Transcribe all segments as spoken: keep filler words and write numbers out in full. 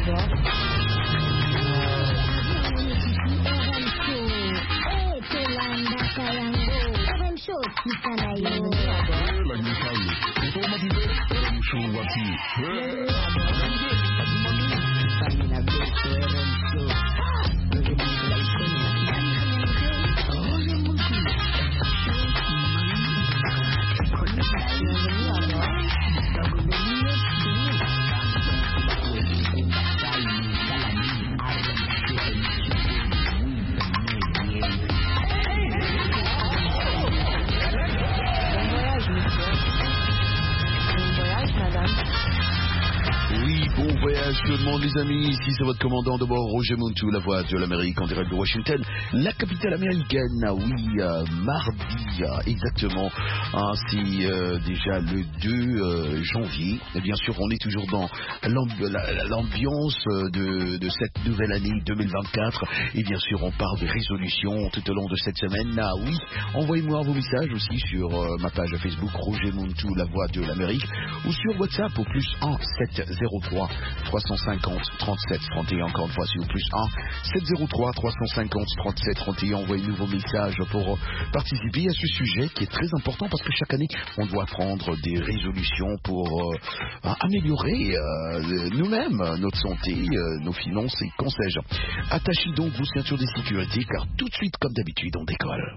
Les amis, ici c'est votre commandant de bord Roger Montou, la voix de l'Amérique en direct de Washington, la capitale américaine. Ah oui, euh, mardi, euh, exactement, hein, c'est euh, déjà le deux euh, janvier. Et bien sûr, on est toujours dans l'ambi- la- l'ambiance de, de cette nouvelle année deux mille vingt-quatre. Et bien sûr, on parle des résolutions tout au long de cette semaine. Ah oui, envoyez-moi vos messages aussi sur euh, ma page Facebook Roger Montou, la voix de l'Amérique, ou sur WhatsApp au plus un sept zéro trois trois cent cinquante trente-sept trente et un. Encore une fois, c'est au plus un sept zéro trois trois cent cinquante trente-sept trente et un. Envoyez-nous vos messages pour participer à ce sujet qui est très important parce que chaque année, on doit prendre des résolutions pour euh, améliorer euh, nous-mêmes, notre santé, euh, nos finances et qu'en sais-je. Attachez donc vos ceintures de sécurité car tout de suite, comme d'habitude, on décolle.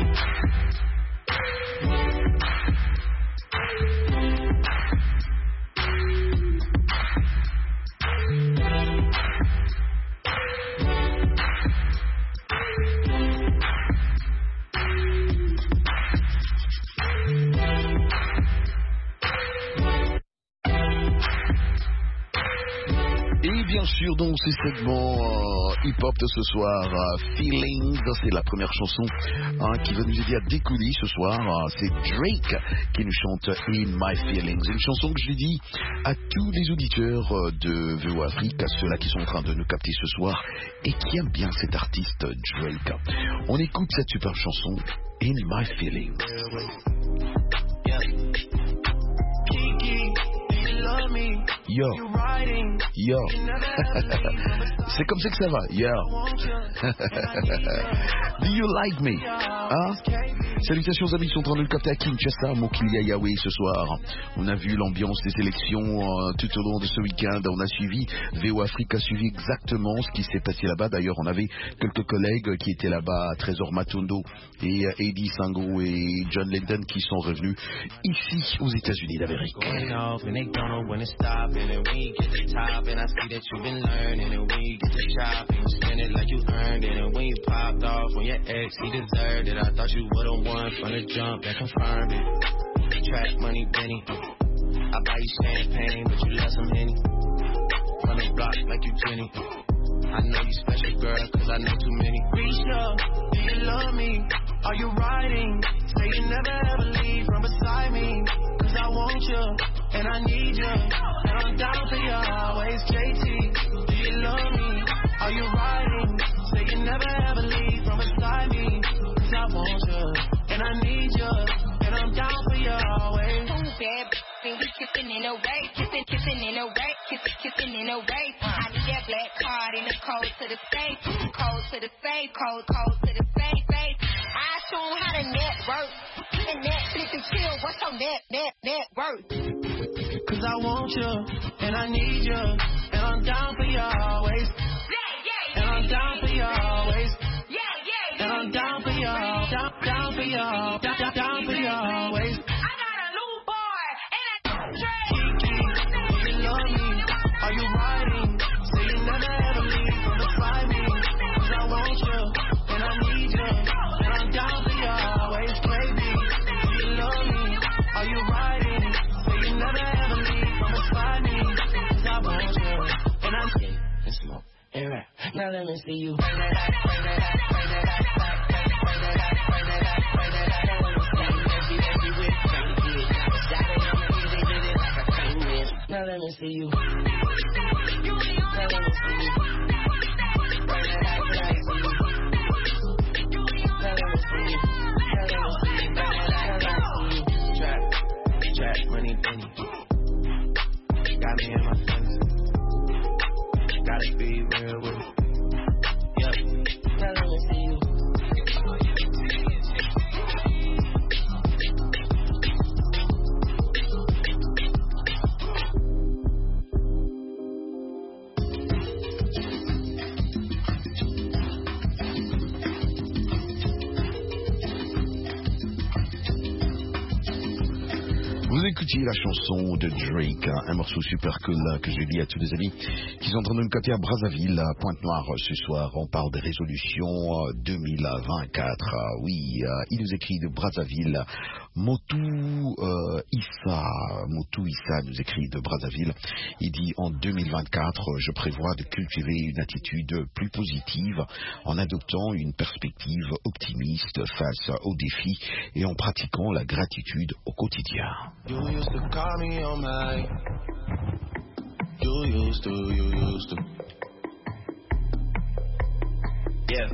Et bien sûr, donc, ces segments euh, hip-hop de ce soir, euh, Feelings, c'est la première chanson hein, qui va nous aider à décoller ce soir. Euh, c'est Drake qui nous chante In My Feelings. Une chanson que je dis à tous les auditeurs euh, de V O Afrique, à ceux-là qui sont en train de nous capter ce soir et qui aiment bien cet artiste Drake. On écoute cette super chanson, In My Feelings. Yo, yo, c'est comme ça que ça va, yo. Do you like me? Hein? Salutations amis, sont en train de le capter à Kinshasa, Mokilia Yahweh ce soir. On a vu l'ambiance des élections euh, tout au long de ce week-end. On a suivi, V O Afrique a suivi exactement ce qui s'est passé là-bas. D'ailleurs, on avait quelques collègues qui étaient là-bas, Trésor Matondo et euh, Eddie Sango et John Lennon qui sont revenus ici aux États-Unis d'Amérique. And when you get to the top, and I see that you've been learning, and when you get to shop, and you spend it like you earned it, and when you popped off when your ex, he deserved it. I thought you would've won from the jump and confirmed it. Track money, Benny. I buy you champagne, but you left some Henny. From the block like you Jenny. I know you special, girl, cause I know too many. Reach up, do you love me? Are you riding? Say you never ever leave from beside me. Cause I want you, and I need you. And I'm down for you always, J T. Do you love me? Are you riding? Say you never ever leave from beside me. Cause I want you, and I need you. And I'm down for you always. Ooh, bad b****, we kissing in a way. Kissing, kissing in a way. Kissing, kissing in a way. I need that black card in the code to the safe. Code to the safe. Code, code to the safe, safe. I show 'em how to network. And Netflix and chill. What's your net, net, net worth? Cause I want you, and I need you. And I'm down for you always. Yeah, yeah, and I'm down for you always. Yeah, yeah, and I'm down for you. Down, down for you. Down, down, down for you always. I got a new boy, and I Kiki, do you love me? Are you riding? Say you never ever leave from beside me. Cause I want you, and I need you. And I'm down for you always, baby. Do you love me? Are you riding? Say you never ever leave from beside me. Cause I want you, and I'm and smoke and rap. Now let me see you. Bring that up, bring that up, bring that up, bring that up, bring that up, bring that up, bring that up. Now let me see you, baby, baby, with me. Got it on the easy, did it like a famous. Now let me see you. Now let me see you. Bring that up, bring that up. Now let me see you. Now let me see you. Bring that up, now let me see you. Trap, trap, money, penny. Got me in my feelings. écoutiez la chanson de Drake, un morceau super cool que je dis à tous les amis qui sont en train de me côté à Brazzaville, à Pointe-Noire ce soir. On parle des résolutions deux mille vingt-quatre. Oui, il nous écrit de Brazzaville. Motu euh, Issa, Motu Issa nous écrit de Brazzaville. Il dit en deux mille vingt-quatre, je prévois de cultiver une attitude plus positive en adoptant une perspective optimiste face aux défis et en pratiquant la gratitude au quotidien. You used to call me on my You used to, you used to Yeah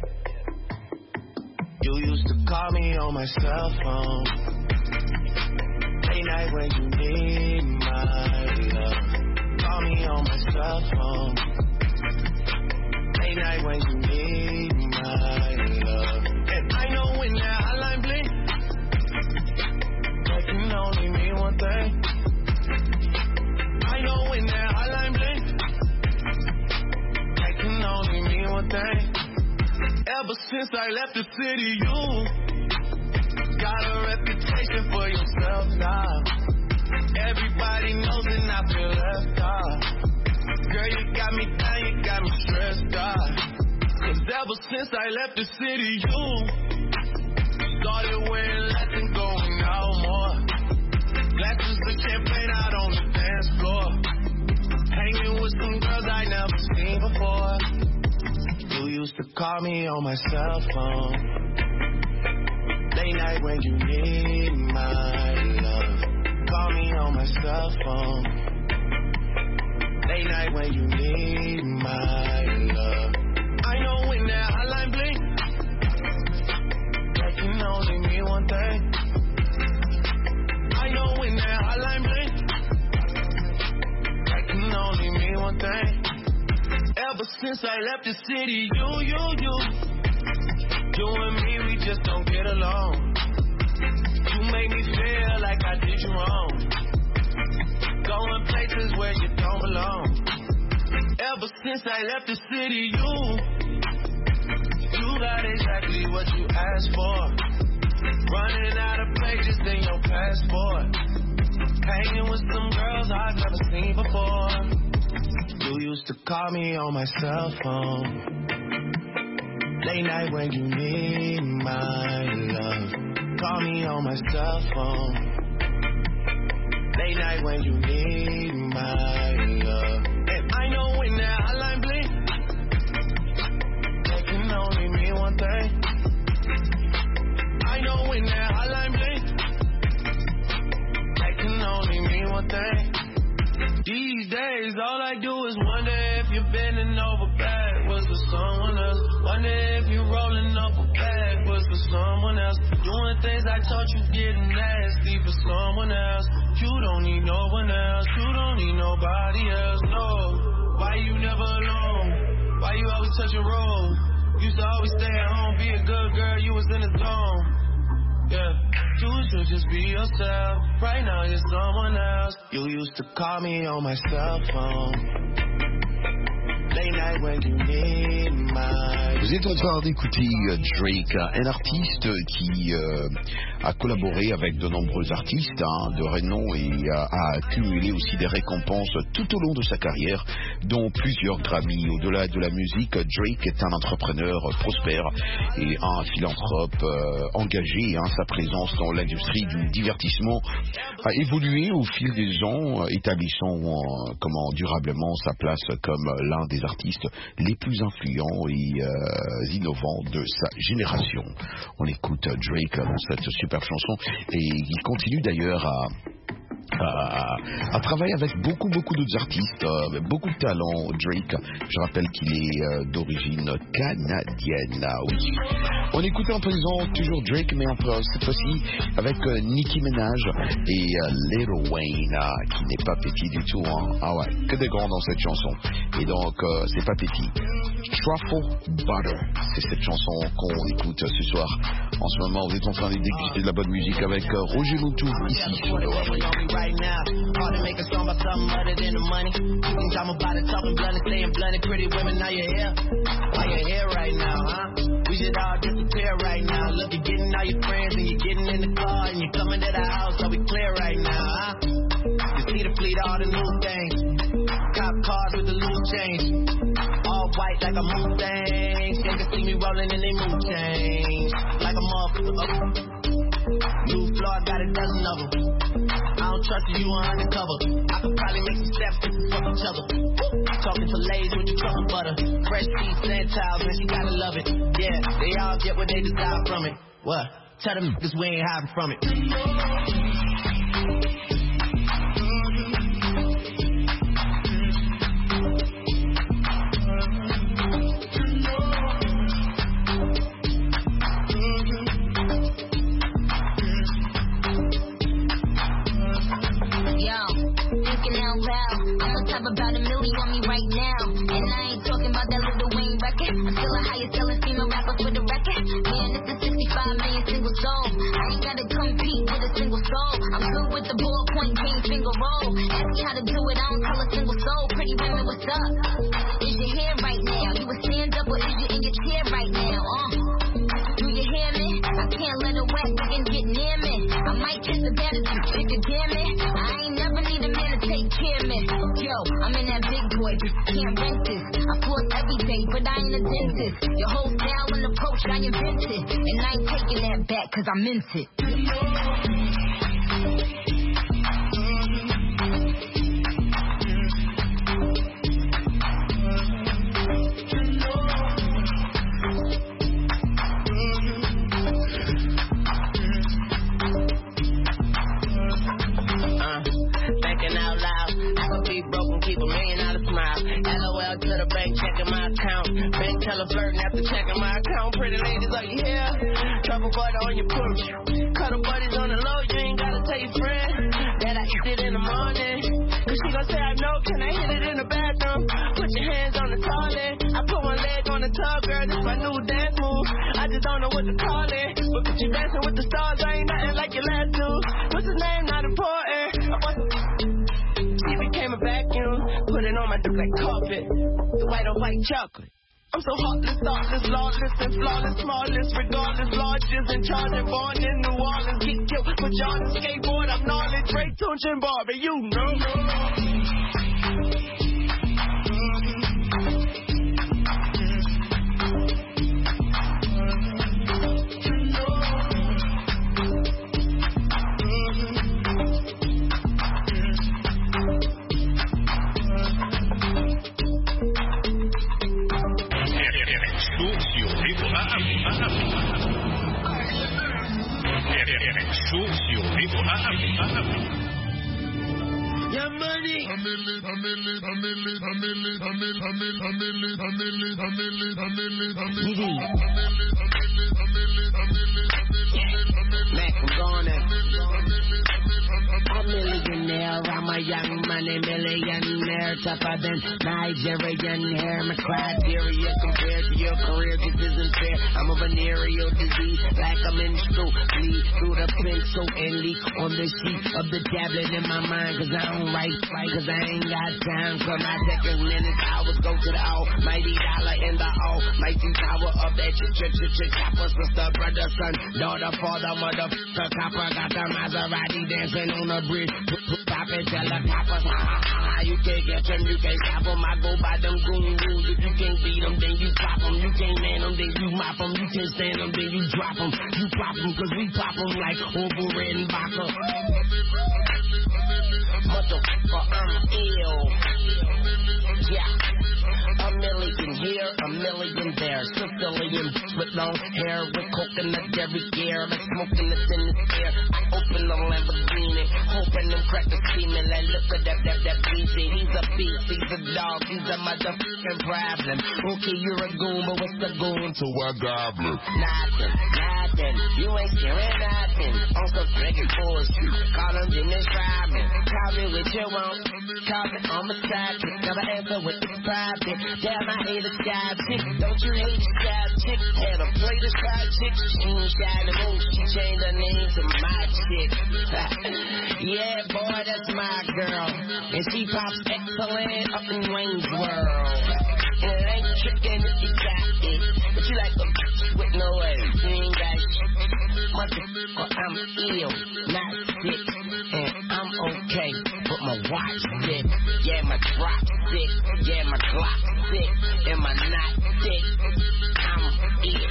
You used to call me on my cell phone Late night when you need my love Call me on my cell phone Late night when you need my love And I know when that hotline blink That can only mean one thing I know when that hotline blink That can only mean one thing Ever since I left the city, you got a reputation for yourself now. Everybody knows and I feel left out. Girl, you got me down, you got me stressed out. Cause ever since I left the city, you started wearing less and going out more. Glasses of champagne out on the dance floor. Hanging with some girls I never seen before. You used to call me on my cell phone Late night when you need my love Call me on my cell phone Late night when you need my love I know when that hotline blink That can only mean one thing I know when that hotline blink That can only mean one thing Ever since I left the city, you, you, you You and me, we just don't get along You make me feel like I did you wrong Going places where you don't belong Ever since I left the city, you You got exactly what you asked for Running out of pages in your passport Hanging with some girls I've never seen before You used to call me on my cell phone Late night when you need my love Call me on my cell phone Late night when you need my love And I know when that hotline blink That can only mean one thing I know when that hotline blink That can only mean one thing These days, all I do is wonder if you're bending over backwards for someone else. Wonder if you're rolling up a backwards for someone else. Doing things I taught you getting nasty for someone else. You don't need no one else. You don't need nobody else. No. Why you never alone? Why you always touch a roll? Used to always stay at home, be a good girl. You was in the zone. Yeah, you should just be yourself. Right now you're someone else. You used to call me on my cell phone Late night when you need my Vous êtes en train d'écouter Drake, un artiste qui euh, a collaboré avec de nombreux artistes hein, de renom et a, a accumulé aussi des récompenses tout au long de sa carrière, dont plusieurs Grammy. Au-delà de la musique, Drake est un entrepreneur prospère et un philanthrope euh, engagé. Hein. Sa présence dans l'industrie du divertissement a évolué au fil des ans, établissant euh, comment, durablement sa place comme l'un des artistes les plus influents et euh, innovants de sa génération. On écoute Drake dans cette super chanson et il continue d'ailleurs à À, à travailler avec beaucoup beaucoup d'autres artistes, euh, avec beaucoup de talent. Drake, je rappelle qu'il est euh, d'origine canadienne. Ah, oui. On écoutait en présent toujours Drake, mais en, cette fois-ci avec euh, Nicki Minaj et euh, Lil Wayne, ah, qui n'est pas petit du tout. Hein. Ah ouais, que des grands dans cette chanson. Et donc, euh, c'est pas petit. Truffle Butter, c'est cette chanson qu'on écoute ce soir. En ce moment, vous êtes en train de déguster de la bonne musique avec euh, Roger Moutou, ici sur le Afrique. Right now, hard to make a song about something other than the money. You can talk about it, talking blunt, staying blunt, pretty women. Now you're here, now you're here right now, huh? We we should all disappear right now. Look, you're getting all your friends and you're getting in the car and you're coming to the house, so we clear right now, huh? You see the fleet, all the new things. Cop cars with the loose change. All white like a Mustang. They can see me rolling in they mood change. Like a motherfucker. New floor, got a dozen of them. I don't trust you, you are undercover. I could probably make some steps to fuck each other. Talking to ladies with your trouble butter. Fresh teeth, sand towels, man, she gotta love it. Yeah, they all get what they desire from it. What? Tell them this we ain't hiding from it. About a million on me right now. And I ain't talking about that little Wayne record. I'm still a highest selling female rapper for the record. Man, this is sixty-five million single soul. I ain't gotta compete with a single soul. I'm good with the ballpoint game finger roll. Ask me how to do it, I don't tell a single soul. Pretty women, what's up? Is your hair right now? You a stand up or is you in your chair right now? Uh, do you hear me? I can't let a wet nigga get near me. I might kiss the bed if you chick a damn it. I ain't never need a man to take care of me. Yo, I'm in that big boy, just can't rent this. I floss every day, but I ain't a dentist. Your whole style and approach, I invented. And I ain't taking that back, cause I meant it. Flirting after checking my account. Pretty ladies, are you here? Trouble butter on your porch. Cuddle buddies on the low. You ain't gotta tell your friend that I eat it in the morning. Cause she gon' say I know. Can I hit it in the bathroom? Put your hands on the toilet. I put one leg on the tub, girl. This my new dance move. I just don't know what to call it. But cause you dancing with the stars, I ain't nothing like your last two. What's his name? Not important. She became a vacuum. Put it on my dick like carpet. The white on white chocolate. I'm so heartless, thoughtless, lawless, and flawless, smallest, regardless, largest, and charging, born in New Orleans, get killed, put you on the skateboard, I'm gnarly, Drake, Tunch, and Barbie, you know. Mac, I'm gone now. I'm a millionaire, I'm a young money millionaire, tougher than Nigerian hair. My criteria compared to your career just isn't fair. I'm a venereal disease, like I'm in school. Bleed through the pencil and leak on the sheet of the tablet in my mind. Cause I don't write, right, cause I ain't got time for my seconds, minutes, hours. Go to the almighty dollar in the almighty power of that ch ch ch ch chopper. Sister, brother, son, daughter, father, mother, the copper. Got the Maserati dancing on the bridge. Pop it, tell the coppers, ha ha ha. You can't catch them, you can't stop them. I go by them goon rules. If you can't beat them, then you pop them. You can't man them, then you mop them. You can't stand them, then you drop them. You pop them, cause we pop them like Orville Redenbacher. Motherfucker, I'm ill. Yeah. A million here, a million there. Sicilian with long hair, with coconut every year. Like smoking this in the air. I open the Lamborghini, hoping them crackers see me. Like, look at that, that, that B C. He's a beast, he's a dog, he's a motherfucking problem. Okay, you're a goon, but what's the goon to a goblin? Nothing, nothing. You ain't scaring nothing. On some friggin' bullshit. Call him Dennis Rodman. Call me with your own. Call me on my side. Never answer with the private. Damn, I hate a sky chick. Don't you hate a sky chick? Had a plate of sky chicks. She ain't shy the moon. She changed her name to my chick. Yeah, boy, that's my girl. And she pops excellent up in Wayne's World. And it ain't trickin' if you got it. But you like a with no way. You ain't got shit. Motherfucker, I'm ill, not sick. And I'm okay, but my watch sick. Yeah, my drop sick. Yeah, my clock sick. And my not sick. I'm ill.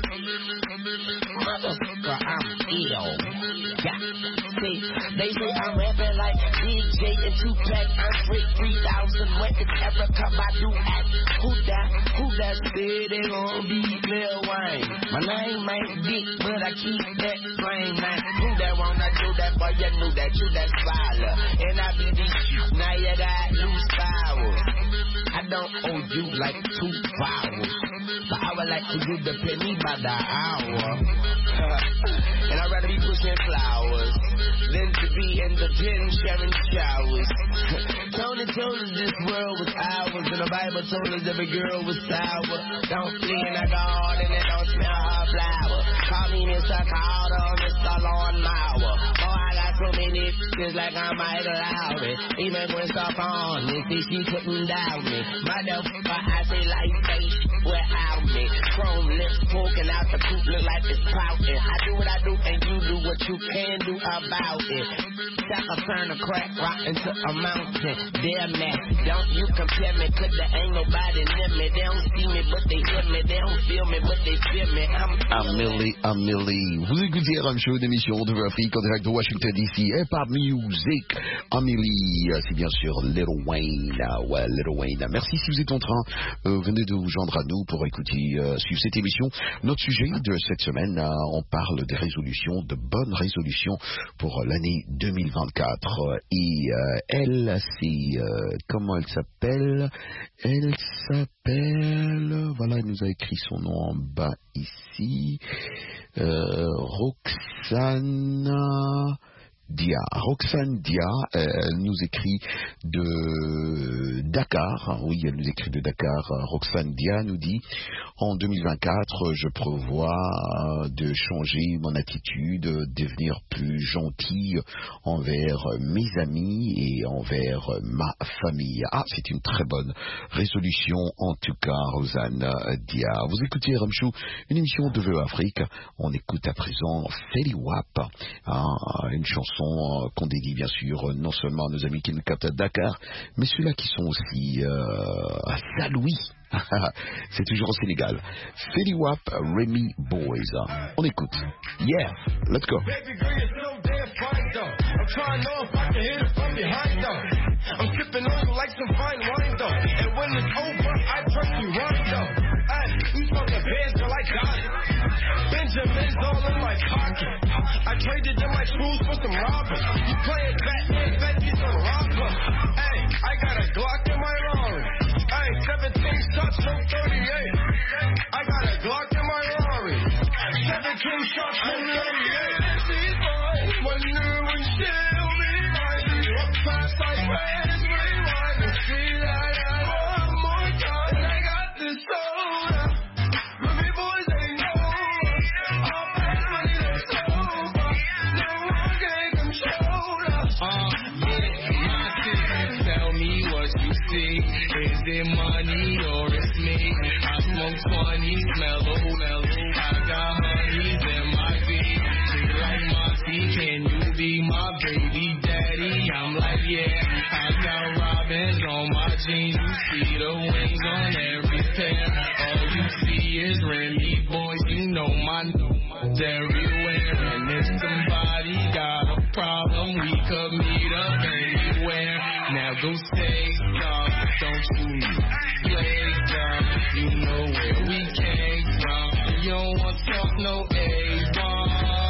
Motherfucker, I'm ill. Yeah. See, they say I'm rapping like D J and Tupac. I'm straight three thousand. What did Erica Badu act? Who that? Who that said they gon' be Lil Wayne? My name ain't Dick, but I keep that flame, man. Who that wanna do that? Boy, you knew that you that scholar. And I be the now you got loose powers. I don't owe you like two vowels, but I would like for you to pay me by the hour. And I'd rather be pushing flowers than to be in the pen sharing showers. Tony told us this world was ours, and the Bible told us every girl was sour. Don't flee in the garden and don't smell her flower. Call me Mister Carter, Mister Lawn Mower. Oh, I got so many bitches like I might allow it. Even when stuff on me, see she couldn't doubt me. Motherfucker, I say like face without me. Chrome lips poking out the coop, look like it's pouting. I do what I do and you do what you can do about it. Sucker turn a crack rock into a mountain. Damn man, don't you compare me, cause there ain't nobody near me. They don't see me but they hear me, they don't feel me but they feel me. I'm Amélie, Amélie. Vous écoutez un show d'émission de Afrique en direct de Washington D C et par Music. Amélie, c'est bien sûr Little Wayne. Ouais, Little Wayne. Merci si vous êtes en train, euh, venez de vous joindre à nous pour écouter, euh, suivre cette émission. Notre sujet de cette semaine, euh, on parle des résolutions, de bonnes résolutions pour l'année deux mille vingt-quatre. Et euh, elle, c'est, euh, comment elle s'appelle? Elle s'appelle, voilà, elle nous a écrit son nom en bas ici, euh, Roxane Dia. Roxane Dia, euh, elle nous écrit de Dakar. Oui, elle nous écrit de Dakar. Roxane Dia nous dit: en deux mille vingt-quatre, je prévois de changer mon attitude, de devenir plus gentil envers mes amis et envers ma famille. Ah, c'est une très bonne résolution, en tout cas, Roxane Dia. Vous écoutez Ramchou, une émission de Vœux Afrique. On écoute à présent Feli Wap, hein, une chanson qu'on dédie bien sûr non seulement à nos amis qui nous captent à Dakar, mais ceux-là qui sont aussi euh, à Saint-Louis. C'est toujours au Sénégal. Feli Wap, Remy Boys. On écoute. Yeah, let's go. Baby girl, you're so damn fine though. I'm trying to know if I can hit it from behind though. I'm sipping on you like some fine wine though. And when it's over, I trust you right though. Ay, you smoking bands, girl, I got it. Benjamin's all in my pocket. I traded in my shoes for some robbers. You playing Batman, Betty's on robber. Ay, I got a Glock in my Rari. Ay, seventeen shots, no thirty-eight. I got a Glock in my Rari. seventeen shots, no thirty-eight. These boys wonder when she'll be rising. Walk past like friends, rewind and see that I want more time. I got this soda. Remy boys ain't know us. All that money that's over. No one can control us. Uh, yeah, my sister, tell me what you see. Is it money or it's me? I smoke twenties, mellow, mellow. I got honeys in my feet. She like my feet, can you be my baby daddy? I'm like, yeah. I got robins on my jeans. You see the wings on every pair. All you see is Remy boys. You know my numbers everywhere. And if somebody got a problem, we could meet up anywhere. Now go stay dumb, don't you play dumb. You know where we came from. You don't want to talk no A-bomb.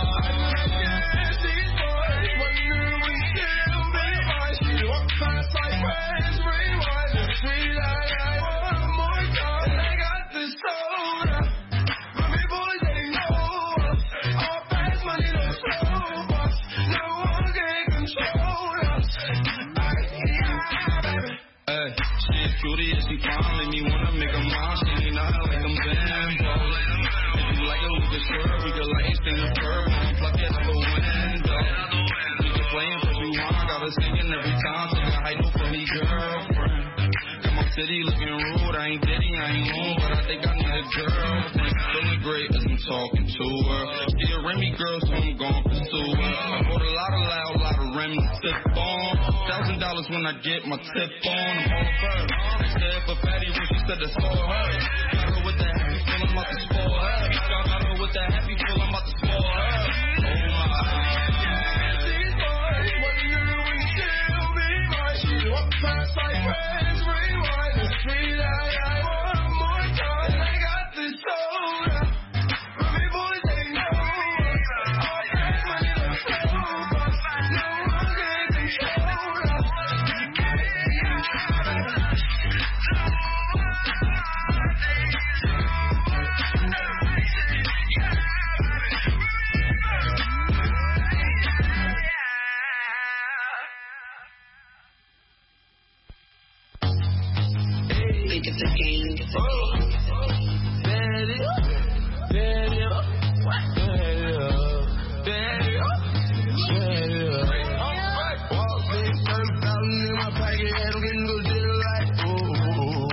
These boys wonder when she'll be rising. Walk past like friends, rewind and see that I want more time. I got this soda. Remy boys ain't know us. All fast money, no slow us. No one can control us. I, yeah, baby. Hey, she's cutie and she finally me wanna make a mom. She ain't nothing like them Zambos. If you like it, we can swerve. We can light sting the curb. Pluck it out the window. We can play it for you, I got her singing every time. Sing a high note for me, girlfriend. Come on, city looking rude. I ain't Diddy, I ain't home, but I think I need a girl. Think feeling great as I'm talking to her. She a Remy girl, so I'm gon' pursue her. I bought a lot of loud, a lot of Remy to tip on. Thousand dollars when I get my tip on. I'm all first. I said for Patty when she said that's for her. Got her with that happy feel, I'm about to spoil her. Got her with that happy feel, I'm about to spoil her. Oh my. Walk past like friends, rewind the street. I, I want more time. I got this soul. Remy boys, they know. All that money in the flow, but no one can control us. It's a game, it's a game. Daddy, daddy, daddy, daddy, daddy. Walk in, thirty thousand in my pocket, and I'm getting go zero like, ooh.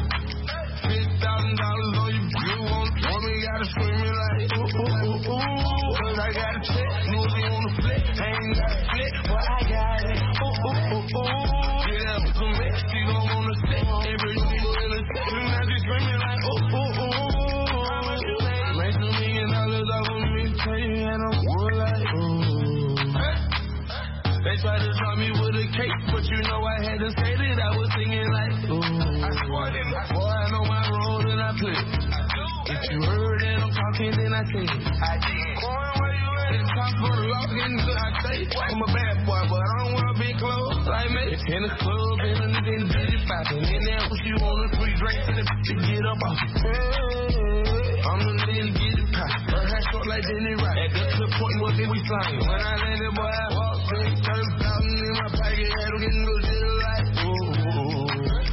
Six thousand dollars on you, you want, want me, gotta scream it like, ooh, ooh, ooh, ooh. Cause I got a check, movie on the flip, ain't got a flip, but I got it, ooh, ooh, ooh, ooh. Yeah, I'm some rich, she gon' wanna sit, every now she's screaming like, ooh, ooh, ooh. Make some million dollars off of me, tell you, and I'm more like, ooh. They tried to drop me with a cake, but you know I had to say that I was singing like, ooh. I swear, boy, I know my role and I play. If you heard that I'm talking, then I say it. I did. Boy, where you at? It's time for the law, getting good, I say. I'm a bad boy, but I don't wear big clothes like me. In the club, and a nigga in the bitty poppin'. In there, what you want, a free drink to the to get up off it. I'm the nigga to get it poppin'. Her hair short like Denny Rock. At the clip point, what did we flying? When I landed, boy, I walked in, thirty thousand in my pocket, had them getting go zero like, ooh.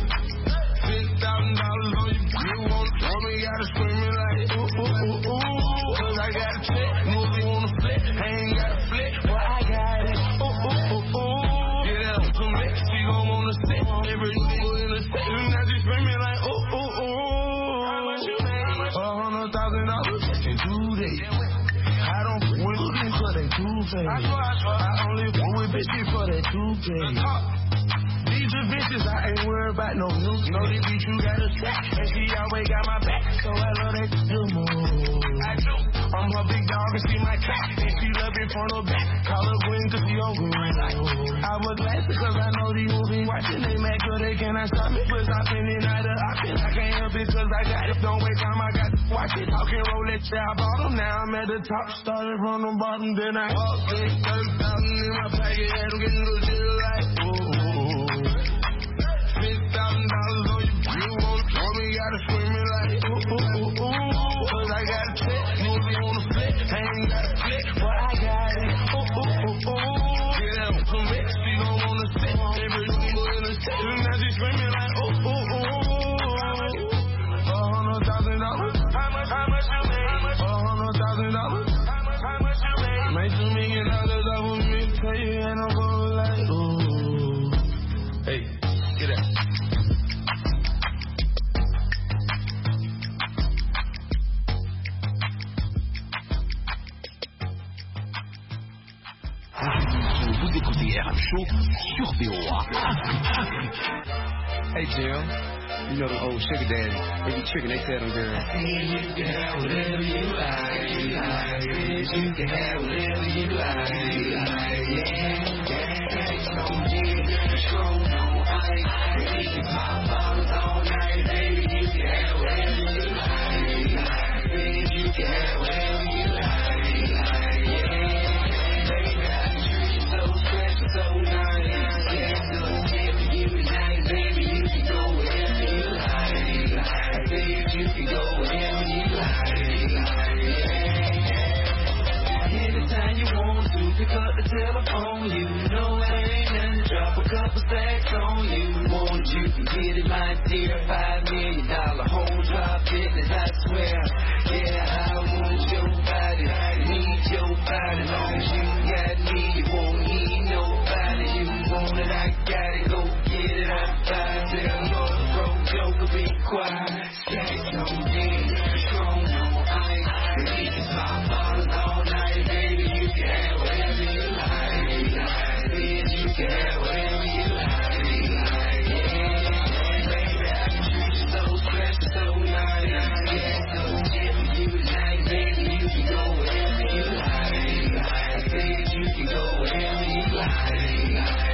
Six thousand dollars on you, you want, want me, gotta scream it like, ooh, ooh, ooh, ooh. Cause I got a check, movie on the flip, I ain't got a flip, but I got it, ooh, ooh, ooh, ooh. Get out some mix, she gon' wanna sit, every nigga in the set, now she screaming like, ooh, ooh, ooh. How much you made? A hundred thousand dollars in two days. I don't fool with looking for that two-face. I only fool with bitches for that two-face. These are bitches, I ain't worried about no news. Know that bitch you got a stack, and she always got my back, so I love that do move. I do. I'm her big dog and she my cat, and she love it from the back. Call her queen cause she on green. I was glad because I know these movies watching, they mad cause they cannot stop me. Cause I'm spending out of option, I can't help it cause I got it. Don't waste time, I got to watch it. Talking Rolex, I bought them, now I'm at the top. Started from the bottom, then I walked in, thirty thousand in my pocket, had them getting go zero like, ooh. Six thousand dollars on you, you want, want me, gotta scream it like, ooh, ooh, ooh, ooh. Cause I got a check, movie on the flip, I ain't got a flip, but I got it, ooh, ooh, ooh, ooh. Get out some mix, she gon' wanna sit, every nigga in the set, now she screaming like, ooh, ooh, ooh. A hundred thousand dollars, how much, how much you made? A hundred thousand dollars, how much, how much you made? Make some million dollars off of me, tell you, and I'm going like, ooh. Hey, get out. Vous écoutez R M Show sur V O A. Hey Jim, you know the old sugar daddy. They be tricking, they tell them girls. You can have whatever you like, you like. You can have whatever you like, you like. Yeah, yeah, so deep, strong, no ice. We can pop bottles all night, baby. You can have whatever you like, you like. You can have whatever you like, you like. Yeah, baby, I treat you so special, so nice. Yeah, so deep, you tonight, baby. You can go wherever you like, you like. Baby, you can go wherever you like, you like. Yeah. Anytime you want to, pick up the telephone. You know it ain't nothing. Drop a couple stacks on you. Want you can get it, my dear. Five million dollar home drop business, I swear. Yeah, I want your body, need your body. Long as you got me, you won't need nobody. You want it, I got it. Go get it, I'm fine. Tell Lord, bro. quiet. Stacks on me, strong on ice. We can pop bottles all night, baby. You can have whatever you like. Bitch, you can have whatever you like. Yeah, baby, I can treat you so special, so nice. Yeah, so different, you like, baby. You can go wherever you like. Bitch, you can go wherever you like.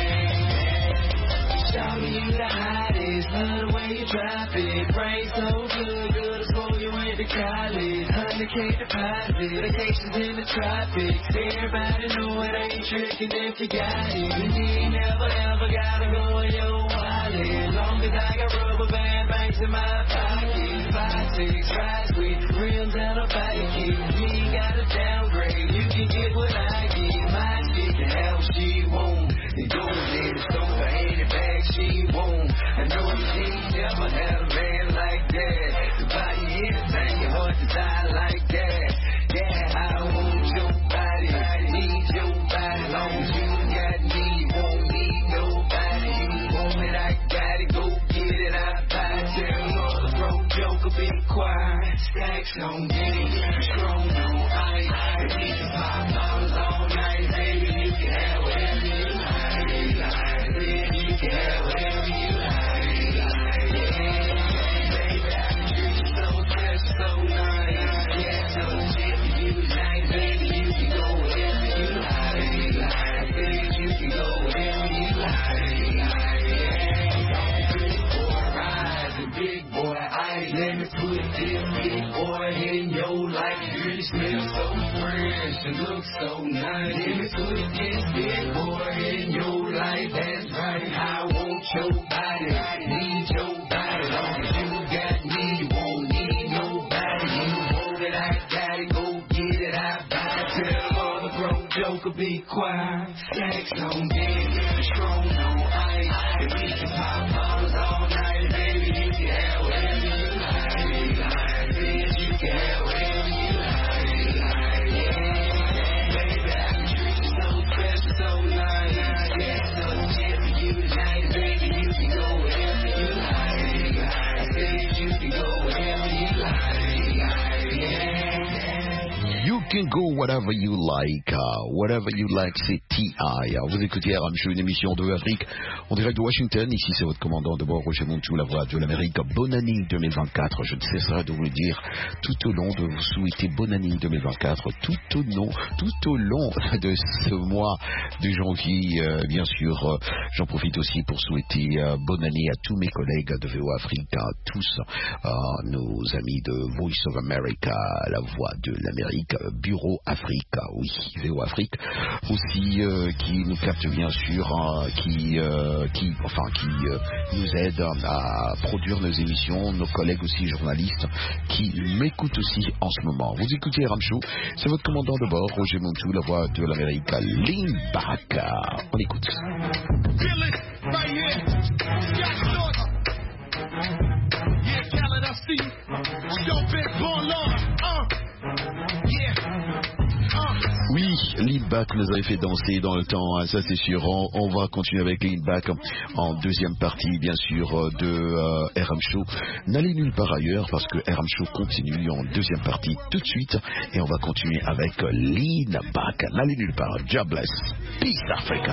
Show me you the hottest, love the way you drop it. Brain so good, good as before you went to college. one hundred K deposit, vacations in the tropics. Everybody know it ain't tricking if you got it. You ain't never ever gotta go in your wallet. Long as I got rubber band banks in my pocket. Five, six, rides with rims and a body key. You ain't gotta downgrade, you can get what I get. My chick can have what she want. And go to the store for eighty bags, she won't. I know she never had a man like that. To buy you anything, your heart desire like that. Yeah, I want your body, I need your body. Long as you got me, you won't need nobody. You want it, I got it, go get it, I buy it. Tell mother broke joker, be quiet. Stacks on me, strong on ice. If you can pop bottles all night, baby, you can have whatever you like. You can have whatever you like. Yeah, baby, I can treat you so special, so nice. Yeah, so different, you like, baby, you can go wherever you like. Baby, you can go wherever you like. Yeah, big boy rise and big boy ice. Let me put this big boy in your life. You really smell so fresh and look so nice. Let me put this big boy in your life. That's right, I want your body, need your body. Long as you got me, you won't need nobody. You want it, I got it, go get it, I buy it. Tell all the broke joker, be quiet. Stacks on deck, strong on ice. If we can pop bottles all night, baby, you can have whatever you like. Bitch, you can have whatever you like. Yeah, baby, I can treat you so special, so nice. Yeah, so different, you like, baby, you can go wherever you like. I said you can go wherever you like. Yeah. You can go whatever you like. Uh, whatever you like, c'est T I. Vous écoutez R M Show, une émission de Afrique en direct de Washington. Ici, c'est votre commandant de bord, Roger Montou, la voix de l'Amérique. Bonne année deux mille vingt-quatre. Je ne cesserai de vous le dire tout au long, de vous souhaiter bonne année deux mille vingt-quatre, tout au long, tout au long de ce mois de janvier. Euh, bien sûr, euh, j'en profite aussi pour souhaiter euh, bonne année à tous mes collègues de V O Afrique, à tous euh, nos amis de Voice of America, la voix de l'Amérique, Bureau Afrique, oui, V O Afrique, aussi euh, qui nous capte bien sûr, hein, qui, euh, qui, enfin, qui euh, nous aide à produire nos émissions, nos collègues aussi journalistes qui m'écoutent aussi en ce moment. Vous écoutez R M Show, c'est votre commandant de bord, Roger Montou, la voix de l'Amérique, Lean Back. On écoute. Feel it right here. Scott Short. Yeah, Khaled, I see you. Show big born Lord. Uh. Yeah. Uh. Oui, Lean Back nous avait fait danser dans le temps, hein, ça c'est sûr. On, on va continuer avec Lean Back en deuxième partie, bien sûr, de euh, R M Show. N'allez nulle part ailleurs parce que R M Show continue en deuxième partie tout de suite et on va continuer avec Lean Back. N'allez nulle part. God bless. Peace Africa.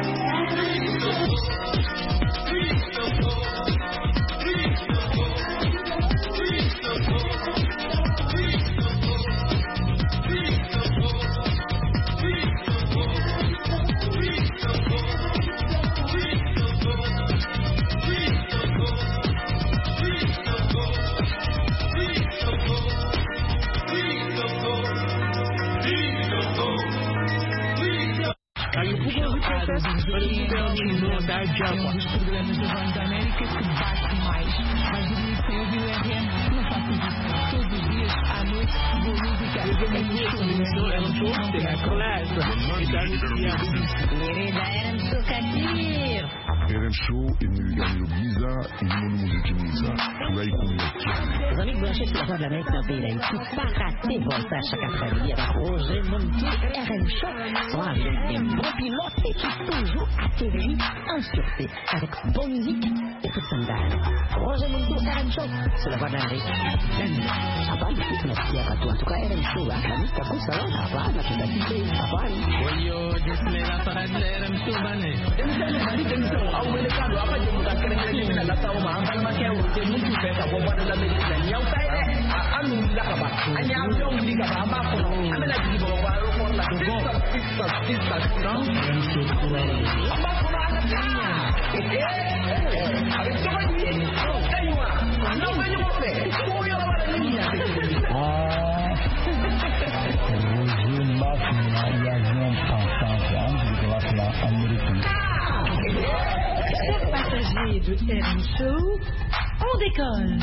R M Show inu ganyo Giza, inu monu muziki Giza. Tulai kumweke. Les amis branchés sur la voie de l'Amérique dans le pays d'Haïti, pas rater Volta chaque après-midi avec Roger Montou, R M Show, soit avec des bons pilotes et qui toujours atterrit en sûreté avec bonne musique et toute son dalle. Roger Montou, R M M Show sur la voie de l'Amérique. Habari tunasikia watu kutoka R M Show kanisa kusa hapana tutasikia habari. Oyo dismela para R M Show bane. Demsema hadi demsema au mwelekano hapa je mtakana kile kile la sawa mahamba makia wote mtu pesa kwa bwana la Amerika ni au kaide anu lakaba anya au ndio kaba ambapo amela jibo kwa kwa la go sisa sisa song ambapo na anafanya eh alitoka nini kaiwa ndio mwenye mope huyo wala nini ah Chers passagers de R M Show, on décolle.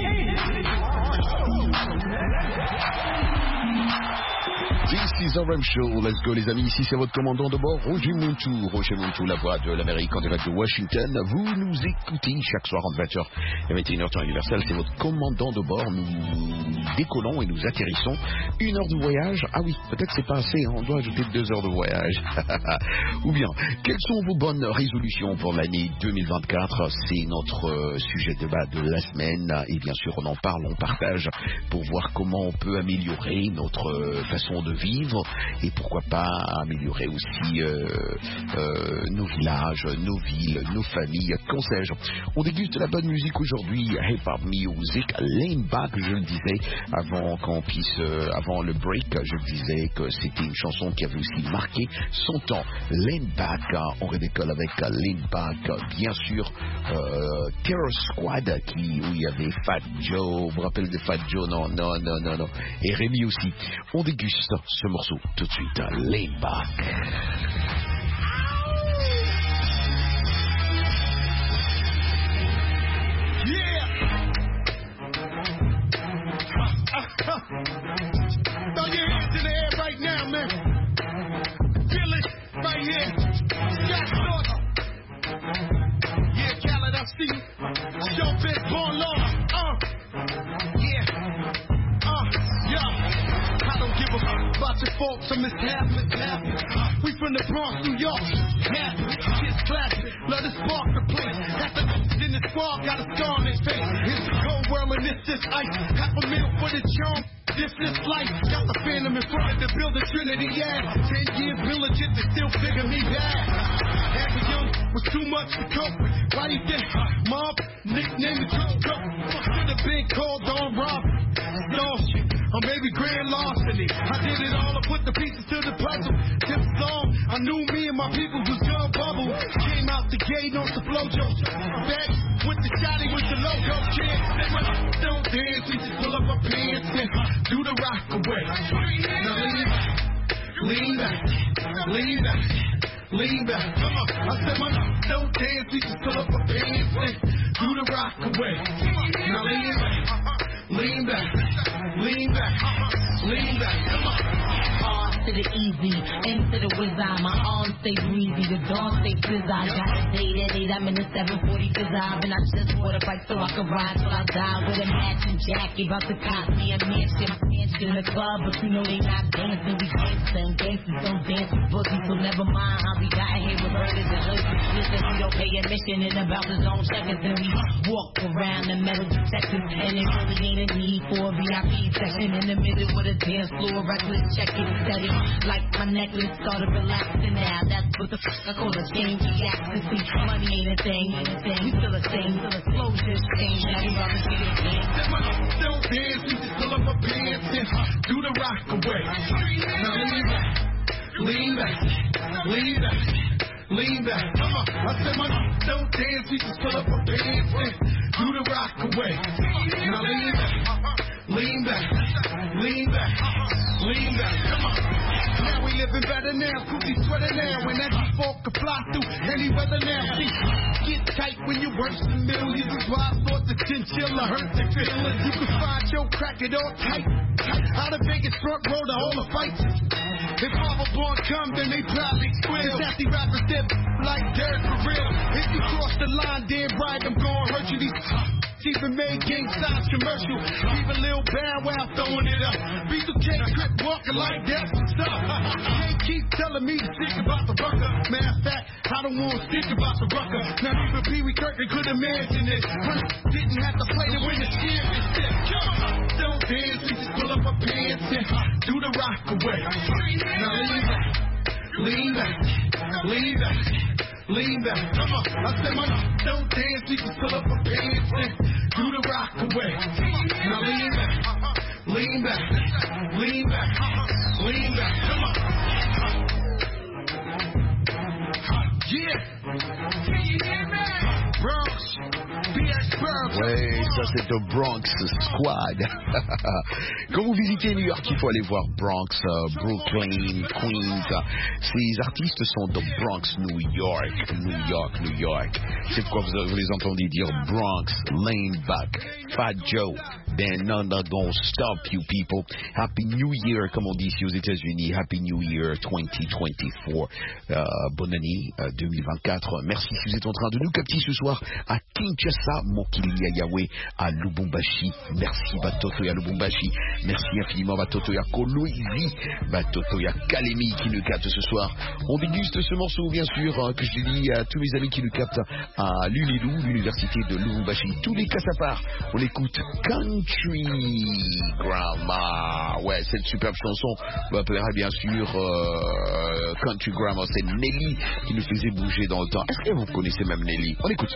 This is R M Show. Let's go les amis, ici c'est votre commandant de bord, Roger Montou. Roger Montou, la voix de l'Amérique en direct de Washington. Vous nous écoutez chaque soir entre vingt heures et vingt et une heures temps universel. C'est votre commandant de bord. Nous décollons et nous atterrissons. Une heure de voyage. Ah oui, peut-être c'est pas assez, hein. On doit ajouter deux heures de voyage. Ou bien, quelles sont vos bonnes résolutions pour l'année deux mille vingt-quatre? C'est notre euh, sujet de débat de la semaine. Et bien sûr, on en parle, on partage pour voir comment on peut améliorer notre euh, façon de vivre et pourquoi pas améliorer aussi euh, euh, nos villages, nos villes, nos familles, qu'en sais-je. On déguste la bonne musique aujourd'hui, Hip Hop Music, Lean Back, je le disais avant qu'on puisse, euh, avant le break, je le disais que c'était une chanson qui avait aussi marqué son temps. Lean Back, on redécolle avec Lean Back, bien sûr, euh, Terror Squad, qui, où il y avait Fat Joe, vous vous rappelez de Fat Joe, non, non, non, non, non, et Rémi aussi. On déguste ce morceau tout de suite, Lean Back. Yeah. Throw your hands in the air right now, man. Feel it right here. Scott Storch. Yeah, Khaled, I see you. Showbiz, born law. Uh. Yeah. Uh. Yeah. I don't give a fuck about your faults or mishaps. We from the Bronx, New York. Yeah. Kids classic. Love to spark the place. Half the in the squad got a scar on his face. It's a cold world and it's just ice. Half a meal for the charm. This is life. Got the phantom in front of the building Trinity, yeah. Ten years militant, they still figure me bad. Half a young was too much to cope with. Why you think Mob nickname the Coach Coach? Should have been called on Rob. Stall shit. Or maybe grand larceny. I did it all, I put the pieces to the puzzle. This song, I knew me and my people was young bubble. Came out the gate on the flojo. Back with the shotty with the logo. Kids, don't dance, we just pull up our pants and do the rock away. Now lean back, lean back, lean back, lean back. Come on, I said my don't dance, we just pull up our pants and do the rock away. Now lean back. Lean back, lean back, lean back, come on. R to the easy, M to the wizard. My arms stay breezy, the dawn stay fizz. I got a date at eight, I'm in the seven forty fizz. And I just bought a bike so I can ride till I die with a matching jacket. About to cop me a mansion, mansion in the club, but you know they not dancing. We dancing, gangsters don't dance with boogies, so never mind how we got here with murders and hoodies. Listen, we don't pay admission in about the zone seconds, and we walk around the metal detectors, and it really ain't a need for a V I P session in the middle with a dance floor, reckless, check it steady, like my necklace started relaxing now. That's what the fuck I call a change reaction. See, money ain't a thing, ain't a thing. We still a thing, still a flow just change. Now we rather get it again. Don't dance, we just pull up our pants and do the rock away. Now lean back, lean back, lean back, lean back. Come on, I said my don't dance, we just pull up our pants and do the rock away. Now lean back, lean back, lean back, lean back. Come on. Now we living better now, Cookie sweater now. When that fork can fly through any weather now. See, get tight when you work the millions. That's why I thought the chinchilla hurt the feelings. You can find your crack it all tight. Out of Vegas front row to all the fights. If Papa Born come, then they probably squeal. Nasty rappers dip like Derek for real. If you cross the line, damn right, I'm gonna hurt you. These even made gang size commercial. Even Lil Bow Wow throwing it up. B two K grip walking like that's what's up. Can't keep telling me to stick about the rucker. Matter of fact, I don't want to stick about the rucker. Now even Pee Wee Kirkland could imagine it. Didn't have to play to win the championship. Don't dance, we just pull up our pants and do the rock away. Now lean back, lean back, lean back, lean back. Come on, I said my don't dance, we just pull up our pants and do the rock away. Now lean back, lean back, lean back, lean back. Come on. Yeah. Can you hear me? Bronx. Ouais, ça c'est le Bronx Squad. Quand vous visitez New York, il faut aller voir Bronx, uh, Brooklyn, Queens. Ces artistes sont de Bronx, New York, New York, New York. C'est pourquoi vous, vous les entendez dire Bronx, Laneback, Fat Joe. Then none not gonna stop you people. Happy New Year, comme on dit ici aux États-Unis. Happy New Year twenty twenty-four. Euh, bonne année euh, deux mille vingt-quatre. Merci si vous êtes en train de nous capter ce soir à Kinshasa, Mokili Yayawe, à Lubumbashi. Merci Batoto ya Lubumbashi. Merci infiniment Batoto ya Kolwezi, Batoto ya Kalemi qui nous capte ce soir. On déguste ce morceau bien sûr hein, que je dis à tous mes amis qui nous captent à l'Ulilou, l'université de Lubumbashi. Tous les cas à part, on écoute Country Grammar. Ouais, cette superbe chanson vous appellera bien sûr euh, Country Grammar. C'est Nelly qui nous faisait bouger dans le temps. Est-ce que vous connaissez même Nelly? On écoute.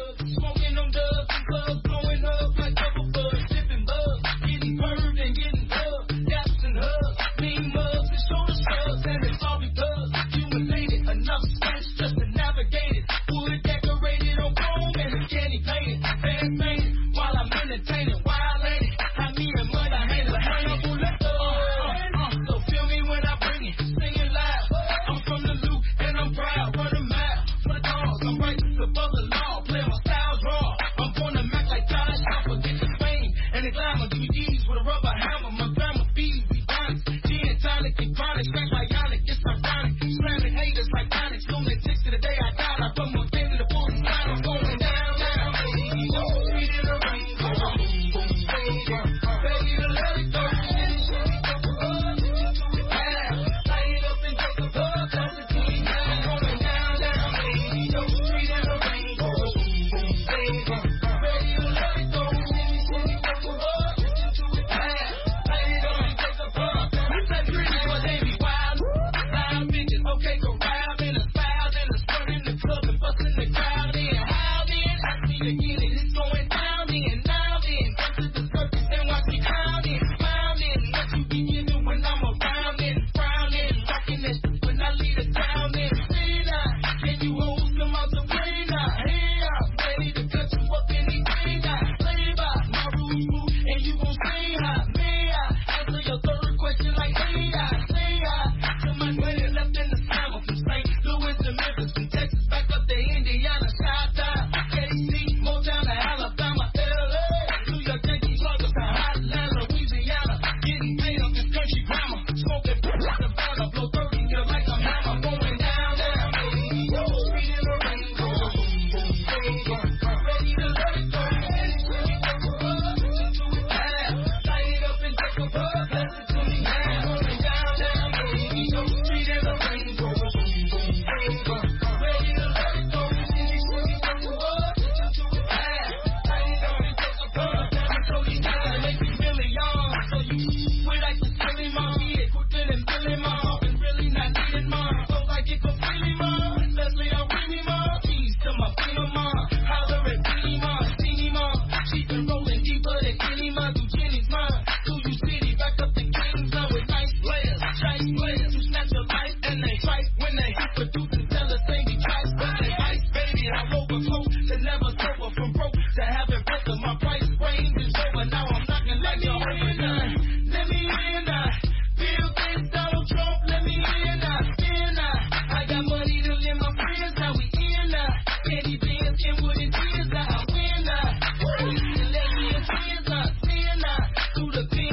To the